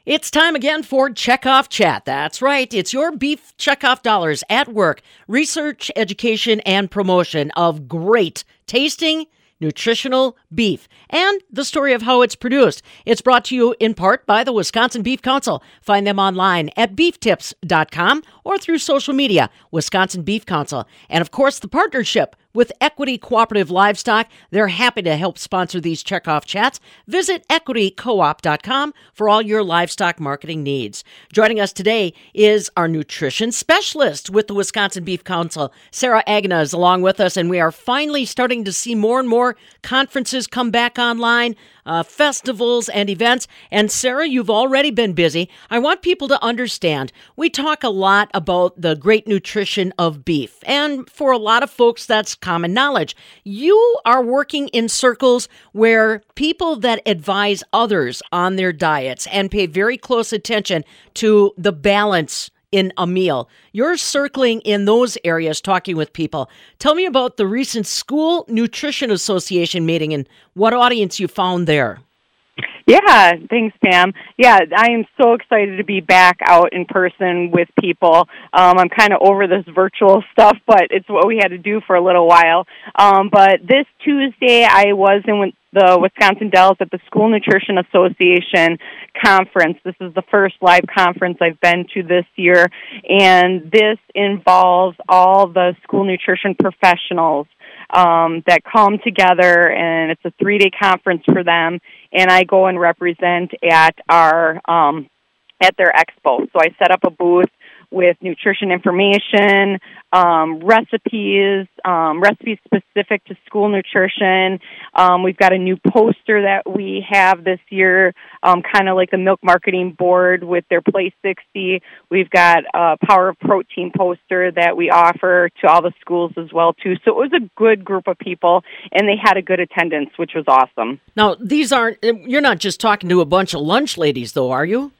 It's time again for Checkoff Chat. That's right. It's your beef checkoff dollars at work. Research, education, and promotion of great tasting, nutritional beef, and the story of how it's produced. It's brought to you in part by the Wisconsin Beef Council. Find them online at beeftips.com or through social media, Wisconsin Beef Council. And of course, the partnership with Equity Cooperative Livestock. They're happy to help sponsor these checkoff chats. Visit equitycoop.com for all your livestock marketing needs. Joining us today is our nutrition specialist with the Wisconsin Beef Council. Sarah Agna is along with us, and we are finally starting to see more and more conferences come back online, festivals and events. And Sarah, you've already been busy. I want people to understand, we talk a lot about the great nutrition of beef. And for a lot of folks, that's common knowledge. You are working in circles where people that advise others on their diets and pay very close attention to the balance in a meal. You're circling in those areas, talking with people. Tell me about the recent School Nutrition Association meeting and what audience you found there. Yeah, thanks, Pam. Yeah, I am so excited to be back out in person with people. I'm kind of over this virtual stuff, but it's what we had to do for a little while. But this Tuesday, I was in the Wisconsin Dells at the School Nutrition Association conference. This is the first live conference I've been to this year, and this involves all the school nutrition professionals that come together, and it's a 3-day conference for them, and I go and represent at our at their expo. So I set up a booth with nutrition information, recipes specific to school nutrition. We've got a new poster that we have this year, kind of like the Milk Marketing Board with their Play 60. We've got a Power of Protein poster that we offer to all the schools as well, too. So it was a good group of people, and they had a good attendance, which was awesome. Now, you're not just talking to a bunch of lunch ladies, though, are you?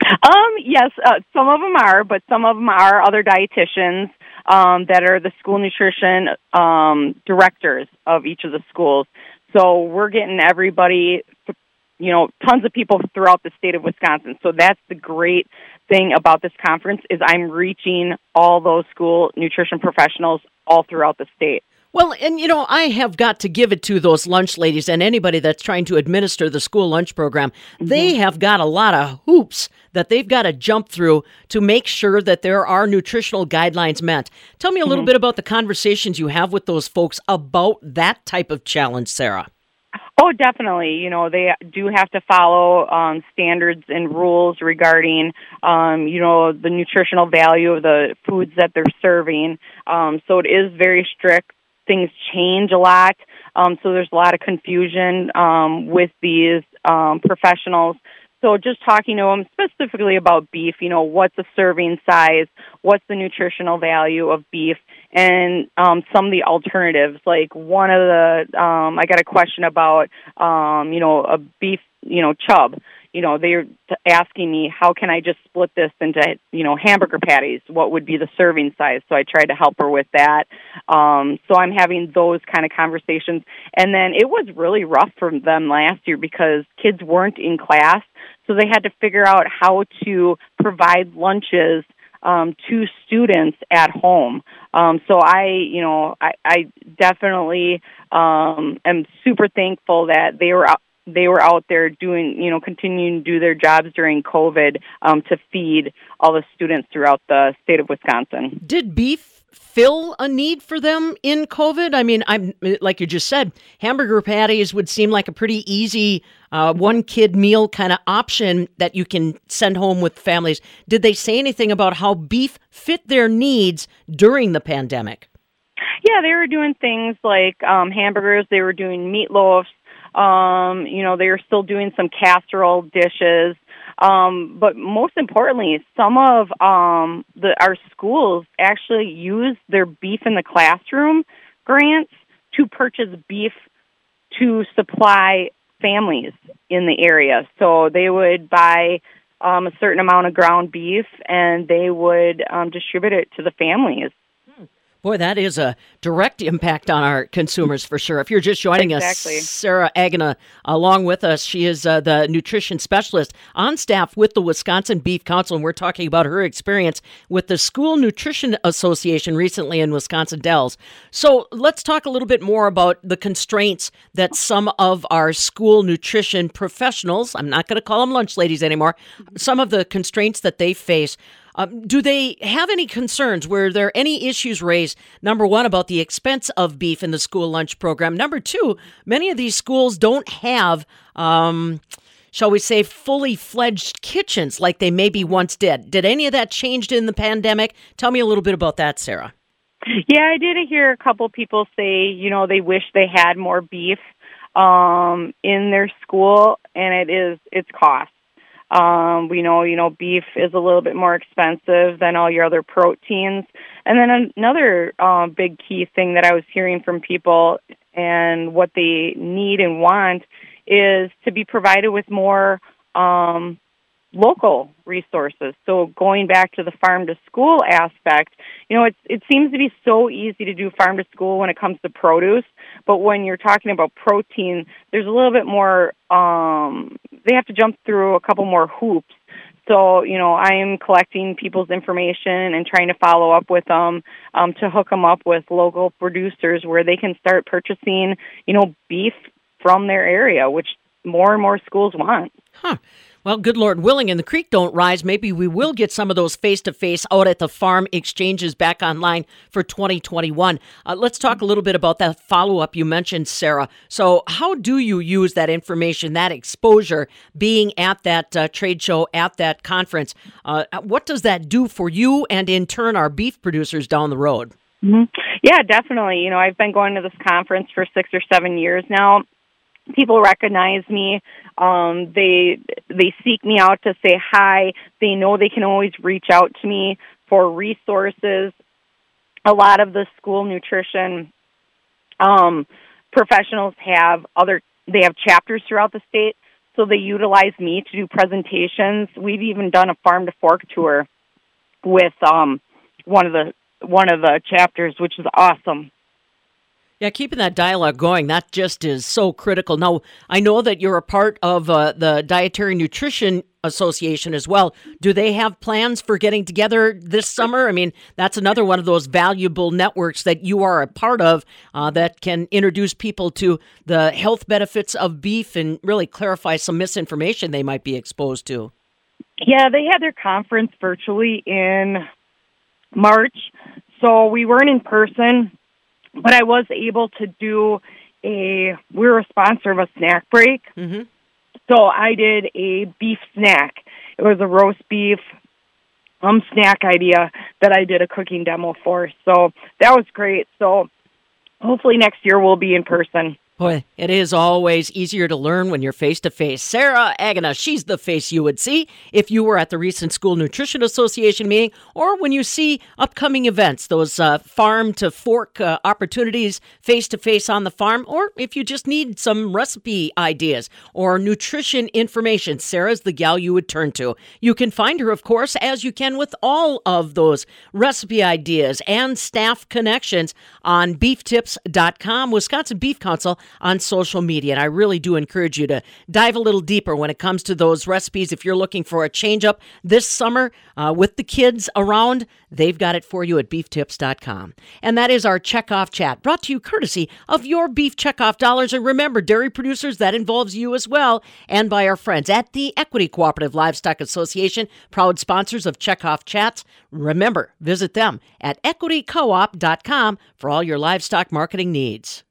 Yes, some of them are, but some of them are other dietitians that are the school nutrition directors of each of the schools. So we're getting everybody, tons of people throughout the state of Wisconsin. So that's the great thing about this conference is I'm reaching all those school nutrition professionals all throughout the state. Well, and I have got to give it to those lunch ladies and anybody that's trying to administer the school lunch program. Mm-hmm. They have got a lot of hoops that they've got to jump through to make sure that there are nutritional guidelines met. Tell me a little bit about the conversations you have with those folks about that type of challenge, Sarah. Oh, definitely. They do have to follow standards and rules regarding, the nutritional value of the foods that they're serving. So it is very strict. Things change a lot, so there's a lot of confusion with these professionals. So just talking to them specifically about beef, what's the serving size, what's the nutritional value of beef, and some of the alternatives. Like one of the, I got a question about, a beef, chub. They're asking me, how can I just split this into, hamburger patties? What would be the serving size? So I tried to help her with that. So I'm having those kind of conversations. And then it was really rough for them last year because kids weren't in class. So they had to figure out how to provide lunches to students at home. So I definitely am super thankful that they were out there doing, continuing to do their jobs during COVID to feed all the students throughout the state of Wisconsin. Did beef fill a need for them in COVID? I mean, I'm like you just said, hamburger patties would seem like a pretty easy one-kid meal kind of option that you can send home with families. Did they say anything about how beef fit their needs during the pandemic? Yeah, they were doing things like hamburgers. They were doing meatloafs. They were still doing some casserole dishes. But most importantly, some of our schools actually use their Beef in the Classroom grants to purchase beef to supply families in the area. So they would buy a certain amount of ground beef, and they would distribute it to the families. Boy, that is a direct impact on our consumers for sure. If you're just joining us, Sarah Agana along with us. She is the nutrition specialist on staff with the Wisconsin Beef Council, and we're talking about her experience with the School Nutrition Association recently in Wisconsin Dells. So let's talk a little bit more about the constraints that some of our school nutrition professionals, I'm not going to call them lunch ladies anymore, some of the constraints that they face. Do they have any concerns? Were there any issues raised, number one, about the expense of beef in the school lunch program? Number two, many of these schools don't have, shall we say, fully fledged kitchens like they maybe once did. Did any of that change in the pandemic? Tell me a little bit about that, Sarah. Yeah, I did hear a couple people say, they wish they had more beef in their school, and it's cost. We know, beef is a little bit more expensive than all your other proteins. And then another big key thing that I was hearing from people and what they need and want is to be provided with more local resources. So going back to the farm to school aspect, it seems to be so easy to do farm to school when it comes to produce, but when you're talking about protein, there's a little bit more, they have to jump through a couple more hoops. So, I am collecting people's information and trying to follow up with them to hook them up with local producers where they can start purchasing, beef from their area, which more and more schools want. Huh. Well, good Lord willing, and the creek don't rise, maybe we will get some of those face-to-face out at the farm exchanges back online for 2021. Let's talk a little bit about that follow-up you mentioned, Sarah. So how do you use that information, that exposure, being at that trade show, at that conference? What does that do for you and, in turn, our beef producers down the road? Mm-hmm. Yeah, definitely. I've been going to this conference for 6 or 7 years now. People recognize me. They seek me out to say hi. They know they can always reach out to me for resources. A lot of the school nutrition professionals have chapters throughout the state, so they utilize me to do presentations. We've even done a farm to fork tour with one of the chapters, which is awesome. Yeah, keeping that dialogue going, that just is so critical. Now, I know that you're a part of the Dietary Nutrition Association as well. Do they have plans for getting together this summer? I mean, that's another one of those valuable networks that you are a part of that can introduce people to the health benefits of beef and really clarify some misinformation they might be exposed to. Yeah, they had their conference virtually in March, so we weren't in person. But I was able to do we're a sponsor of a snack break. Mm-hmm. So I did a beef snack. It was a roast beef snack idea that I did a cooking demo for. So that was great. So hopefully next year we'll be in person. Boy, it is always easier to learn when you're face-to-face. Sarah Agana, she's the face you would see if you were at the recent School Nutrition Association meeting or when you see upcoming events, those farm-to-fork opportunities face-to-face on the farm, or if you just need some recipe ideas or nutrition information, Sarah's the gal you would turn to. You can find her, of course, as you can with all of those recipe ideas and staff connections on beeftips.com, Wisconsin Beef Council, on social media. And I really do encourage you to dive a little deeper when it comes to those recipes. If you're looking for a change up this summer with the kids around, they've got it for you at beeftips.com. And that is our Checkoff Chat, brought to you courtesy of your Beef Checkoff dollars. And remember, dairy producers, that involves you as well, and by our friends at the Equity Cooperative Livestock Association, proud sponsors of Checkoff Chats. Remember, visit them at equitycoop.com for all your livestock marketing needs.